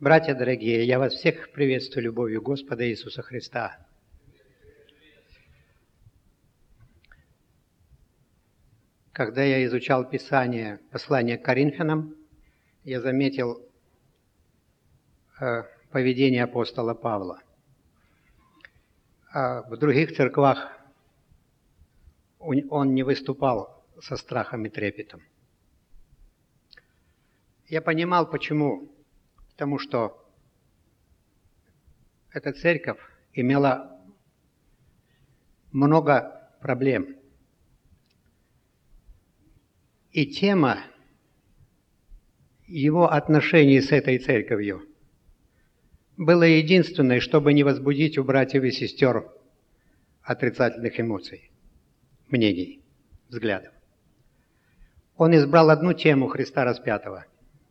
Братья дорогие, я вас всех приветствую любовью Господа Иисуса Христа. Когда я изучал Писание, послание к Коринфянам, я заметил поведение апостола Павла. В других церквах он не выступал со страхом и трепетом. Я понимал, почему. Потому что эта церковь имела много проблем. И тема его отношений с этой церковью была единственной, чтобы не возбудить у братьев и сестер отрицательных эмоций, мнений, взглядов. Он избрал одну тему Христа распятого.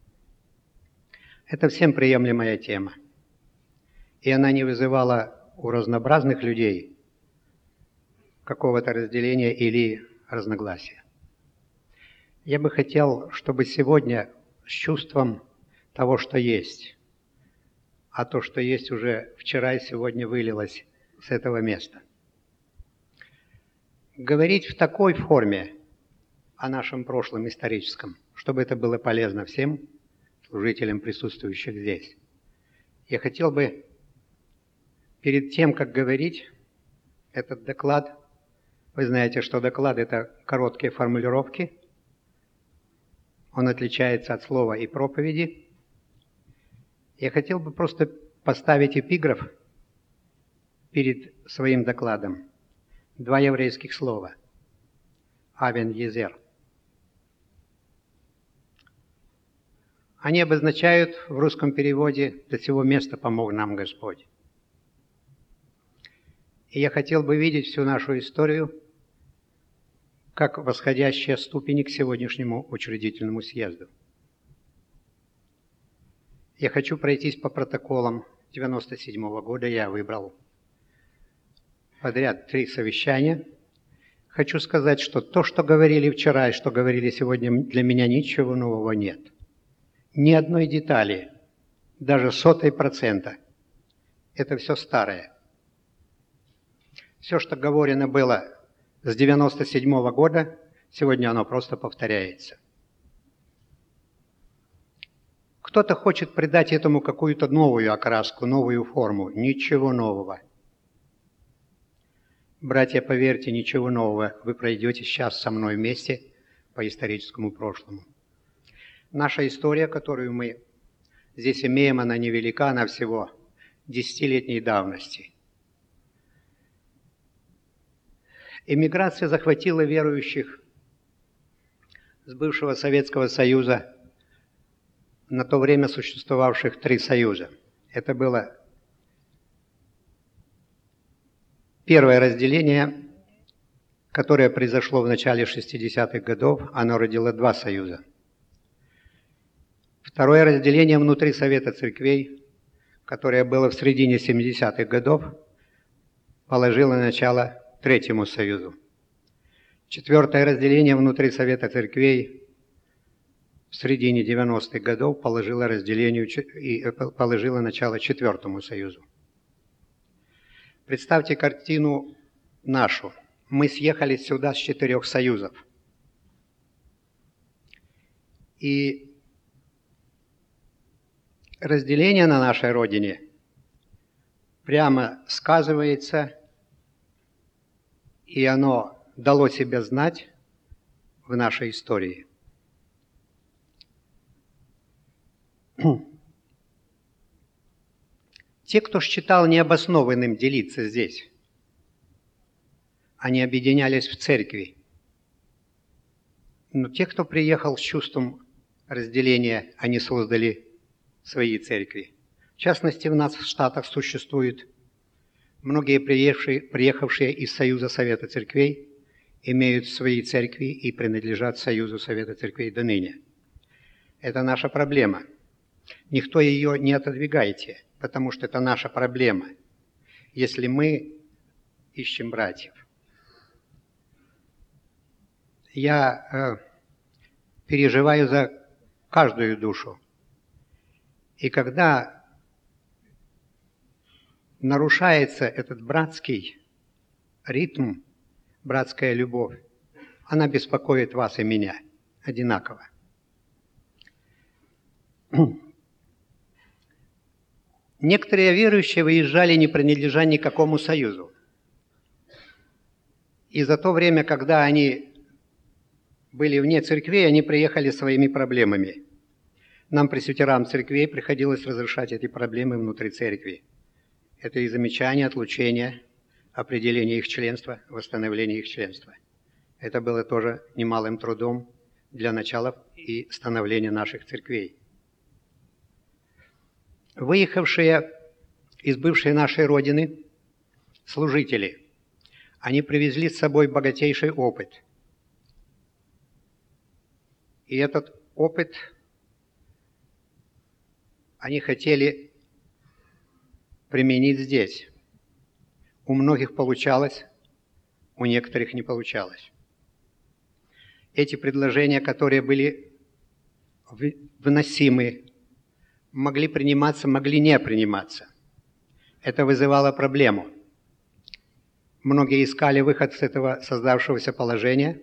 Это всем приемлемая тема. И она не вызывала у разнообразных людей какого-то разделения или разногласия. Я бы хотел, чтобы сегодня с чувством того, что есть, а то, что есть уже вчера и сегодня вылилось с этого места, говорить в такой форме о нашем прошлом историческом, чтобы это было полезно всем служителям, присутствующих здесь. Я хотел бы перед тем, как говорить этот доклад, вы знаете, что доклад – это короткие формулировки, он отличается от слова и проповеди. Я хотел бы просто поставить эпиграф перед своим докладом. Два еврейских слова. Авен Езер. Они обозначают в русском переводе «До сего места помог нам Господь». И я хотел бы видеть всю нашу историю как восходящая ступень к сегодняшнему учредительному съезду. Я хочу пройтись по протоколам 1997 года. Я выбрал подряд 3 совещания. Хочу сказать, что то, что говорили вчера и что говорили сегодня, для меня ничего нового нет. Ни одной детали, даже 0,01%. Это все старое. Все, что говорено было с 1997 года, сегодня оно просто повторяется. Кто-то хочет придать этому какую-то новую окраску, новую форму. Ничего нового. Братья, поверьте, ничего нового. Вы пройдете сейчас со мной вместе по историческому прошлому. Наша история, которую мы здесь имеем, она невелика, она всего 10-летней давности. Эмиграция захватила верующих с бывшего Советского Союза, на то время существовавших 3 союза. Это было первое разделение, которое произошло в начале 60-х годов. Оно родило 2 союза. Второе разделение внутри Совета Церквей, которое было в середине 70-х годов, положило начало 3-му союзу. 4-е разделение внутри Совета Церквей в середине 90-х годов положило начало 4-му союзу. Представьте картину нашу. Мы съехали сюда с 4 союзов. И разделение на нашей родине прямо сказывается, и оно дало себя знать в нашей истории. Те, кто считал необоснованным делиться здесь, они объединялись в церкви. Но те, кто приехал с чувством разделения, они создали свои церкви. В частности, у нас в Штатах существует многие приехавшие из Союза Совета Церквей, имеют свои церкви и принадлежат Союзу Совета Церквей до ныне. Это наша проблема. Никто ее не отодвигайте, потому что это наша проблема, если мы ищем братьев. Я переживаю за каждую душу. И когда нарушается этот братский ритм, братская любовь, она беспокоит вас и меня одинаково. Некоторые верующие выезжали, не принадлежа никакому союзу. И за то время, когда они были вне церквей, они приехали своими проблемами. Нам, пресвитерам церквей, приходилось разрешать эти проблемы внутри церкви. Это и замечания, отлучения, определение их членства, восстановление их членства. Это было тоже немалым трудом для начала и становления наших церквей. Выехавшие из бывшей нашей Родины служители, они привезли с собой богатейший опыт. И этот опыт они хотели применить здесь. У многих получалось, у некоторых не получалось. Эти предложения, которые были выносимы, могли приниматься, могли не приниматься. Это вызывало проблему. Многие искали выход с этого создавшегося положения,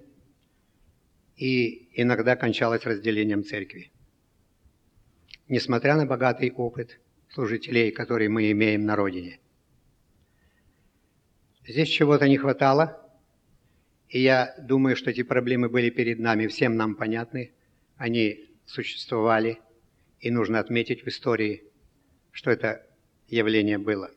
и иногда кончалось разделением церкви. Несмотря на богатый опыт служителей, который мы имеем на родине. Здесь чего-то не хватало, и я думаю, что эти проблемы были перед нами, всем нам понятны, они существовали, и нужно отметить в истории, что это явление было.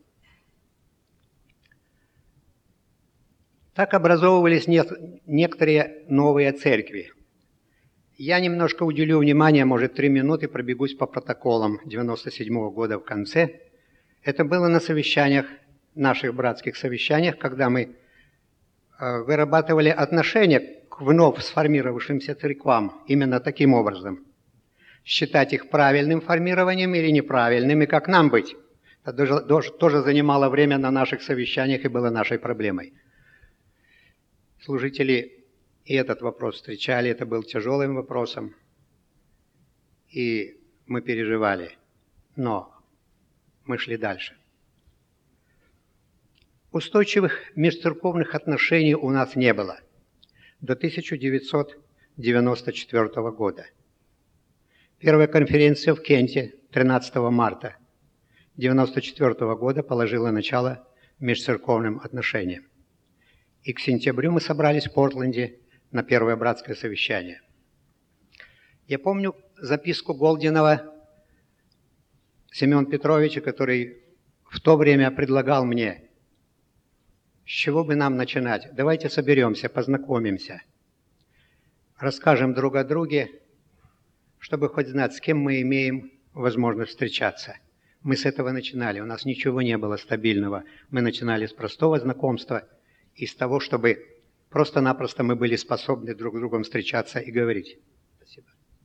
Так образовывались некоторые новые церкви. Я немножко уделю внимание, может, 3 минуты, пробегусь по протоколам 1997 года в конце. Это было на совещаниях, наших братских совещаниях, когда мы вырабатывали отношение к вновь сформировавшимся церквам именно таким образом. Считать их правильным формированием или неправильным, и как нам быть. Это тоже занимало время на наших совещаниях и было нашей проблемой. Служители и этот вопрос встречали, это был тяжелым вопросом, и мы переживали, но мы шли дальше. Устойчивых межцерковных отношений у нас не было до 1994 года. Первая конференция в Кенте 13 марта 1994 года положила начало межцерковным отношениям. И к сентябрю мы собрались в Портленде на первое братское совещание. Я помню записку Голдинова Семена Петровича, который в то время предлагал мне, с чего бы нам начинать. Давайте соберемся, познакомимся, расскажем друг о друге, чтобы хоть знать, с кем мы имеем возможность встречаться. Мы с этого начинали, у нас ничего не было стабильного. Мы начинали с простого знакомства и с того, чтобы просто-напросто мы были способны друг с другом встречаться и говорить. Спасибо.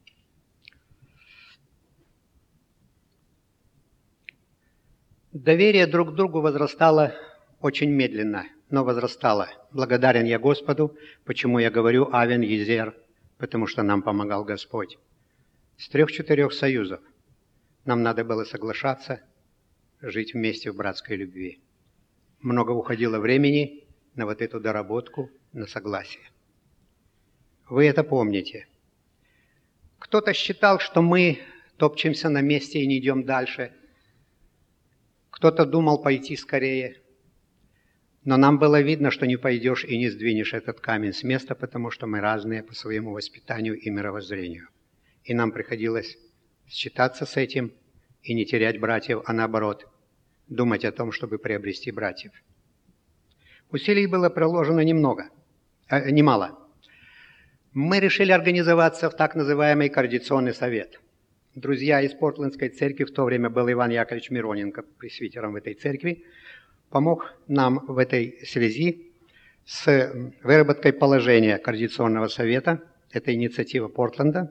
Доверие друг к другу возрастало очень медленно, но возрастало. Благодарен я Господу, почему я говорю «Авен Езер», потому что нам помогал Господь. С 3-4 союзов нам надо было соглашаться жить вместе в братской любви. Много уходило времени на вот эту доработку, на согласие. Вы это помните. Кто-то считал, что мы топчемся на месте и не идем дальше. Кто-то думал пойти скорее. Но нам было видно, что не пойдешь и не сдвинешь этот камень с места, потому что мы разные по своему воспитанию и мировоззрению. И нам приходилось считаться с этим и не терять братьев, а наоборот, думать о том, чтобы приобрести братьев. Усилий было приложено немало. Мы решили организоваться в так называемый координационный совет. Друзья из Портлендской церкви, в то время был Иван Яковлевич Мироненко, пресвитером в этой церкви, помог нам в этой связи с выработкой положения координационного совета. Это инициатива Портленда.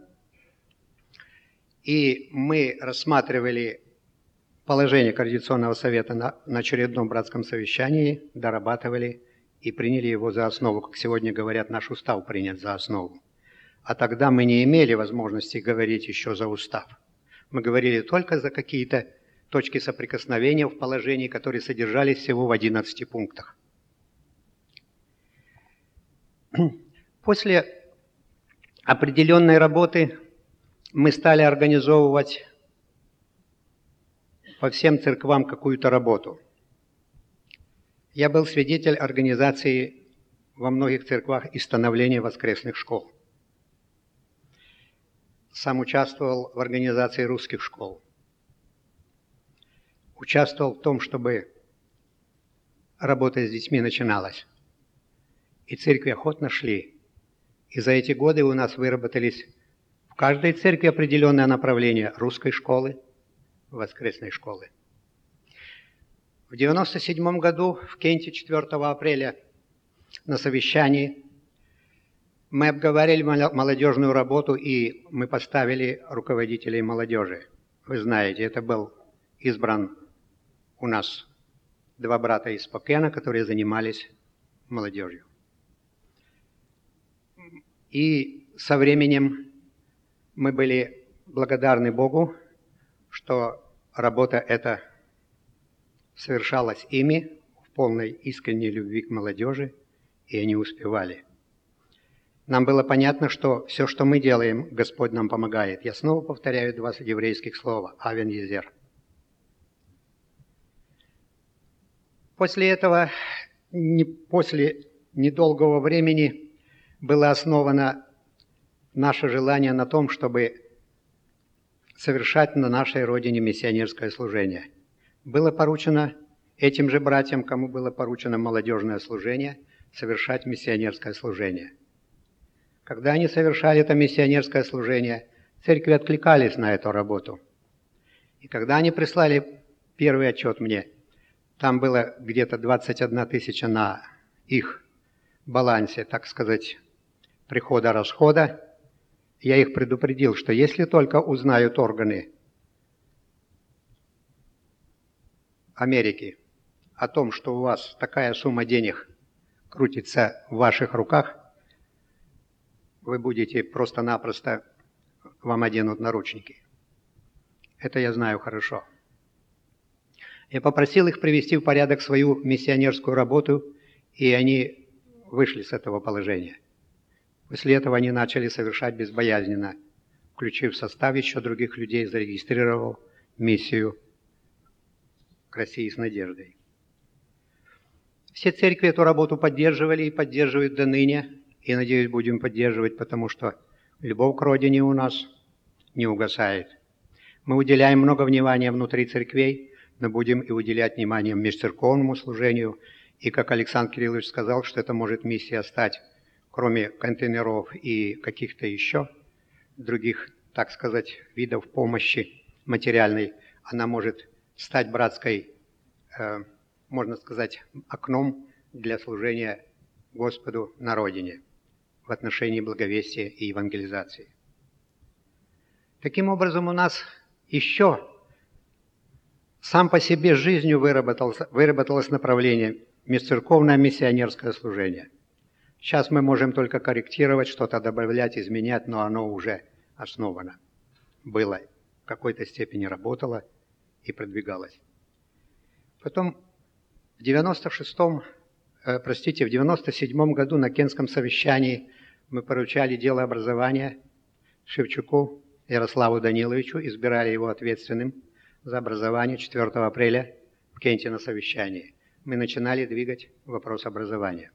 И мы рассматривали положение Координационного совета на очередном братском совещании, дорабатывали и приняли его за основу. Как сегодня говорят, наш устав принят за основу. А тогда мы не имели возможности говорить еще за устав. Мы говорили только точки соприкосновения в положении, которые содержались всего в 11 пунктах. После определенной работы мы стали организовывать по всем церквам какую-то работу. Я был свидетель организации во многих церквах и становления воскресных школ. Сам участвовал в организации русских школ. Участвовал в том, чтобы работа с детьми начиналась. И церкви охотно шли. И за эти годы у нас выработались в каждой церкви определенное направление русской школы, воскресной школы. В 1997 году в Кенте 4 апреля на совещании мы обговорили молодежную работу, и мы поставили руководителей молодежи. Вы знаете, это был избран у нас 2 брата из Спокена, которые занимались молодежью. И со временем мы были благодарны Богу, что работа эта совершалась ими в полной искренней любви к молодежи, и они успевали. Нам было понятно, что все, что мы делаем, Господь нам помогает. Я снова повторяю 2 еврейских слова «Авен Езер». После этого, после недолгого времени, было основано наше желание на том, чтобы совершать на нашей родине миссионерское служение. Было поручено этим же братьям, кому было поручено молодежное служение, совершать миссионерское служение. Когда они совершали это миссионерское служение, церкви откликались на эту работу. И когда они прислали первый отчет мне, там было где-то 21 тысяча на их балансе, так сказать, прихода-расхода, я их предупредил, что если только узнают органы Америки о том, что у вас такая сумма денег крутится в ваших руках, вы будете просто-напросто, вам оденут наручники. Это я знаю хорошо. Я попросил их привести в порядок свою миссионерскую работу, и они вышли с этого положения. После этого они начали совершать безбоязненно, включив в состав еще других людей, зарегистрировал миссию к России с надеждой. Все церкви эту работу поддерживали и поддерживают до ныне, и, надеюсь, будем поддерживать, потому что любовь к родине у нас не угасает. Мы уделяем много внимания внутри церквей, но будем и уделять внимание межцерковному служению, и, как Александр Кириллович сказал, что это может миссия стать, кроме контейнеров и каких-то еще других, так сказать, видов помощи материальной, она может стать братской, можно сказать, окном для служения Господу на родине в отношении благовестия и евангелизации. Таким образом, у нас еще сам по себе жизнью выработалось направление межцерковное миссионерское служение. Сейчас мы можем только корректировать, что-то добавлять, изменять, но оно уже основано. Было, в какой-то степени работало и продвигалось. Потом в 97 году на Кентском совещании мы поручали дело образования Шевчуку Ярославу Даниловичу, избирали его ответственным за образование 4 апреля в Кенте на совещании. Мы начинали двигать вопрос образования.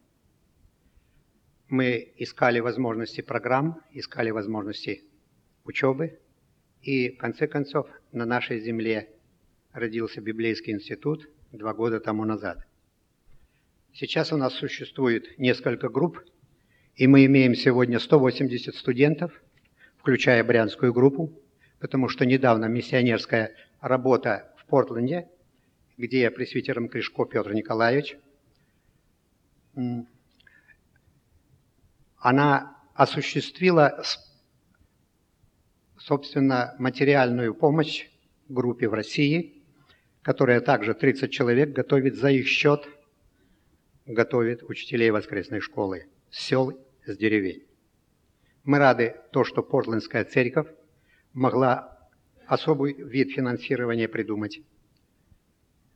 Мы искали возможности программ, искали возможности учебы, и в конце концов на нашей земле родился Библейский институт 2 года тому назад. Сейчас у нас существует несколько групп, и мы имеем сегодня 180 студентов, включая брянскую группу, потому что недавно миссионерская работа в Портленде, где пресвитером Кришко Петр Николаевич, она осуществила, собственно, материальную помощь группе в России, которая также 30 человек готовит за их счет, готовит учителей воскресной школы с сел, с деревень. Мы рады то, что Портлендская церковь могла особый вид финансирования придумать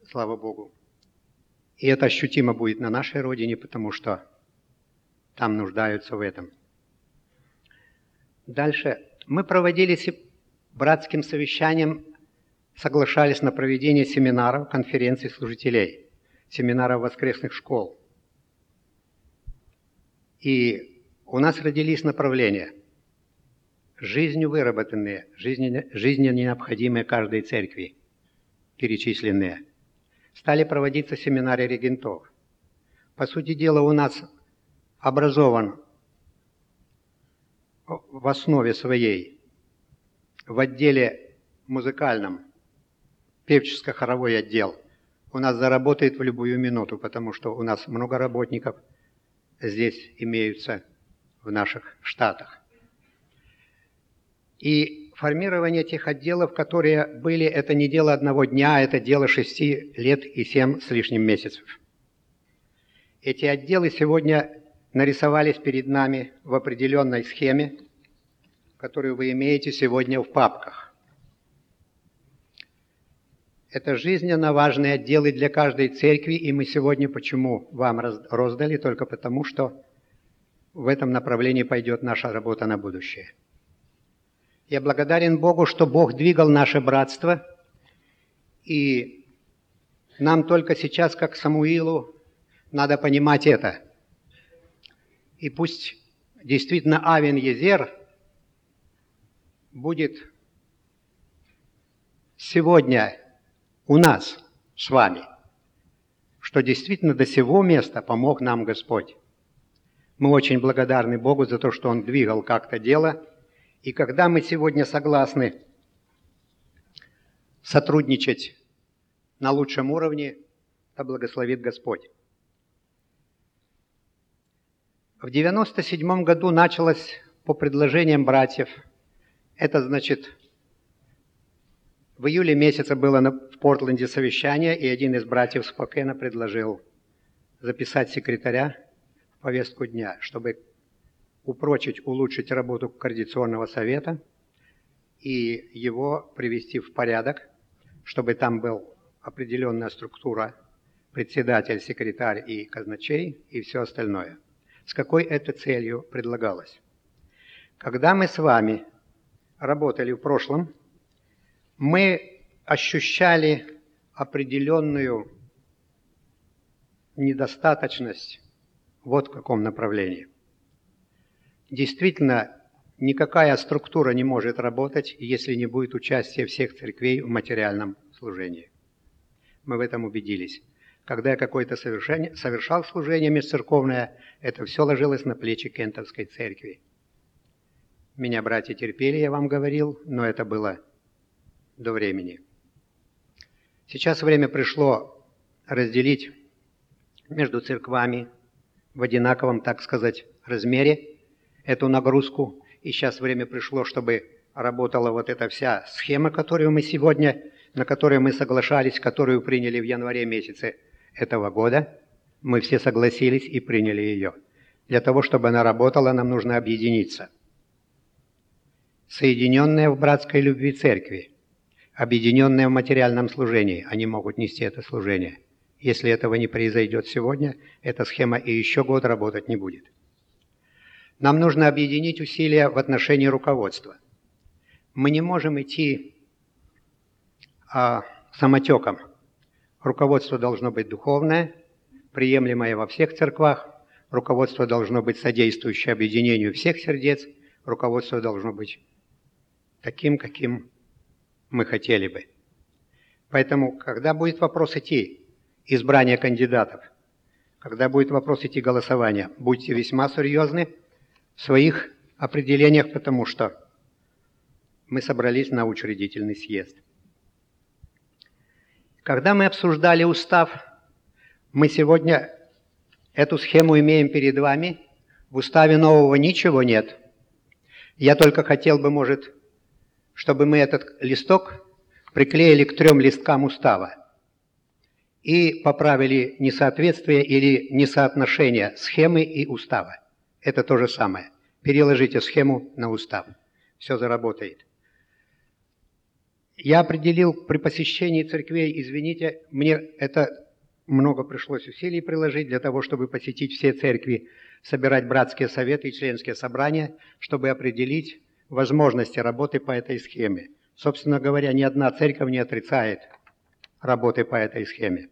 слава Богу. И это ощутимо будет на нашей родине, потому что там нуждаются в этом. Дальше. Мы проводили братским совещанием, соглашались на проведение семинаров, конференций служителей, семинаров воскресных школ. И у нас родились направления, жизнью выработанные, жизненно необходимые каждой церкви, перечисленные. Стали проводиться семинары регентов. По сути дела, у нас образован в основе своей, в отделе музыкальном, певческо-хоровой отдел, у нас заработает в любую минуту, потому что у нас много работников здесь имеются в наших штатах. И формирование тех отделов, которые были, это не дело одного дня, это дело 6 лет и 7 с лишним месяцев. Эти отделы сегодня нарисовались перед нами в определенной схеме, которую вы имеете сегодня в папках. Это жизненно важные отделы для каждой церкви, и мы сегодня почему вам роздали? Только потому, что в этом направлении пойдет наша работа на будущее. Я благодарен Богу, что Бог двигал наше братство, и нам только сейчас, как Самуилу, надо понимать это. И пусть действительно Авен-Езер будет сегодня у нас с вами, что действительно до сего места помог нам Господь. Мы очень благодарны Богу за то, что Он двигал как-то дело, и когда мы сегодня согласны сотрудничать на лучшем уровне, то благословит Господь. В 1997 году началось по предложениям братьев. Это значит, в июле месяце было в Портленде совещание, и один из братьев Спокена предложил записать секретаря в повестку дня, чтобы упрочить, улучшить работу Координационного совета и его привести в порядок, чтобы там была определенная структура, председатель, секретарь и казначей и все остальное. С какой это целью предлагалось? Когда мы с вами работали в прошлом, мы ощущали определенную недостаточность вот в каком направлении. Действительно, никакая структура не может работать, если не будет участия всех церквей в материальном служении. Мы в этом убедились. Когда я какое-то совершал служение межцерковное, это все ложилось на плечи Кентовской церкви. Меня братья терпели, я вам говорил, но это было до времени. Сейчас время пришло разделить между церквами в одинаковом, так сказать, размере эту нагрузку. И сейчас время пришло, чтобы работала вот эта вся схема, которую мы сегодня, на которую мы соглашались, которую приняли в январе месяце этого года. Мы все согласились и приняли ее. Для того, чтобы она работала, нам нужно объединиться. Соединенные в братской любви церкви, объединенные в материальном служении, они могут нести это служение. Если этого не произойдет сегодня, эта схема и еще год работать не будет. Нам нужно объединить усилия в отношении руководства. Мы не можем идти самотеком. Руководство должно быть духовное, приемлемое во всех церквах. Руководство должно быть содействующее объединению всех сердец. Руководство должно быть таким, каким мы хотели бы. Поэтому, когда будет вопрос идти избрания кандидатов, когда будет вопрос идти голосования, будьте весьма серьезны в своих определениях, потому что мы собрались на учредительный съезд. Когда мы обсуждали устав, мы сегодня эту схему имеем перед вами. В уставе нового ничего нет. Я только хотел бы, может, чтобы мы этот листок приклеили к 3 листкам устава и поправили несоответствие или несоотношение схемы и устава. Это то же самое. Переложите схему на устав. Все заработает. Я определил при посещении церквей, извините, мне это много пришлось усилий приложить для того, чтобы посетить все церкви, собирать братские советы и членские собрания, чтобы определить возможности работы по этой схеме. Собственно говоря, ни одна церковь не отрицает работы по этой схеме.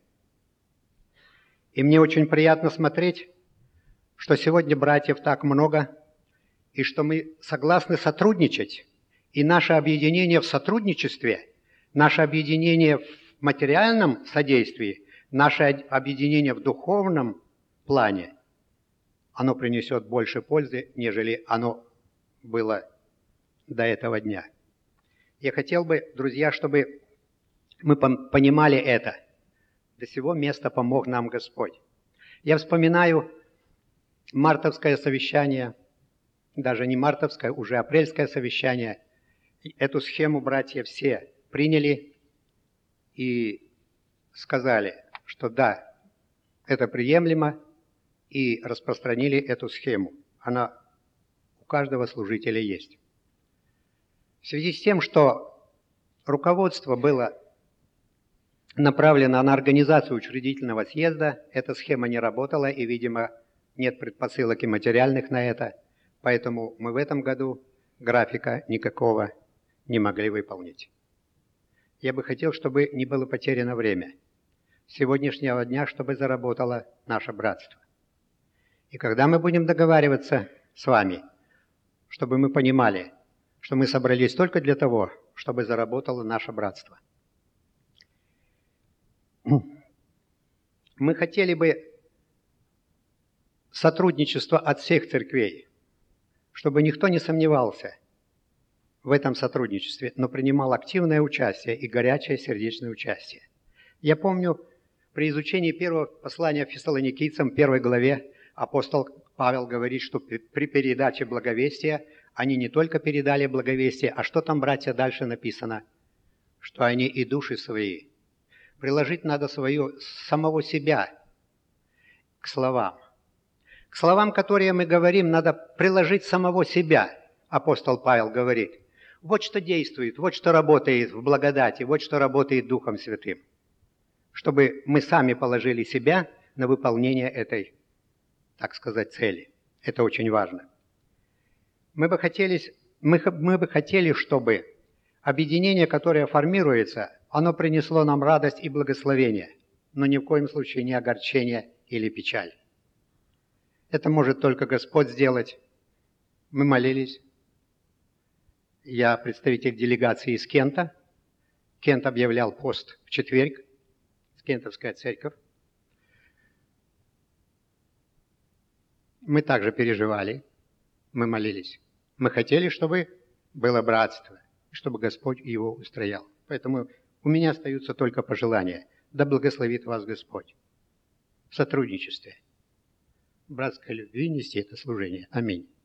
И мне очень приятно смотреть, что сегодня братьев так много, и что мы согласны сотрудничать, и наше объединение в сотрудничестве, наше объединение в материальном содействии, наше объединение в духовном плане, оно принесет больше пользы, нежели оно было до этого дня. Я хотел бы, друзья, чтобы мы понимали это. До сего места помог нам Господь. Я вспоминаю мартовское совещание, даже не мартовское, уже апрельское совещание. Эту схему братья все приняли и сказали, что да, это приемлемо, и распространили эту схему. Она у каждого служителя есть. В связи с тем, что руководство было направлено на организацию учредительного съезда, эта схема не работала, и, видимо, нет предпосылок и материальных на это, поэтому мы в этом году графика никакого не могли выполнить. Я бы хотел, чтобы не было потеряно время с сегодняшнего дня, чтобы заработало наше братство. И когда мы будем договариваться с вами, чтобы мы понимали, что мы собрались только для того, чтобы заработало наше братство. Мы хотели бы сотрудничество от всех церквей, чтобы никто не сомневался в этом сотрудничестве, но принимал активное участие и горячее сердечное участие. Я помню, при изучении первого послания Фессалоникийцам, 1 главе, апостол Павел говорит, что при передаче благовестия они не только передали благовестие, а что там, братья, дальше написано? Что они и души свои. Приложить надо самого себя к словам. К словам, которые мы говорим, надо приложить самого себя, апостол Павел говорит. Вот что действует, вот что работает в благодати, вот что работает Духом Святым. Чтобы мы сами положили себя на выполнение этой, так сказать, цели. Это очень важно. Мы бы хотели, чтобы объединение, которое формируется, оно принесло нам радость и благословение, но ни в коем случае не огорчение или печаль. Это может только Господь сделать. Мы молились. Я представитель делегации из Кента. Кент объявлял пост в четверг. Кентовская церковь. Мы также переживали. Мы молились. Мы хотели, чтобы было братство, чтобы Господь его устроял. Поэтому у меня остаются только пожелания. Да благословит вас Господь в сотрудничестве, в братской любви нести это служение. Аминь.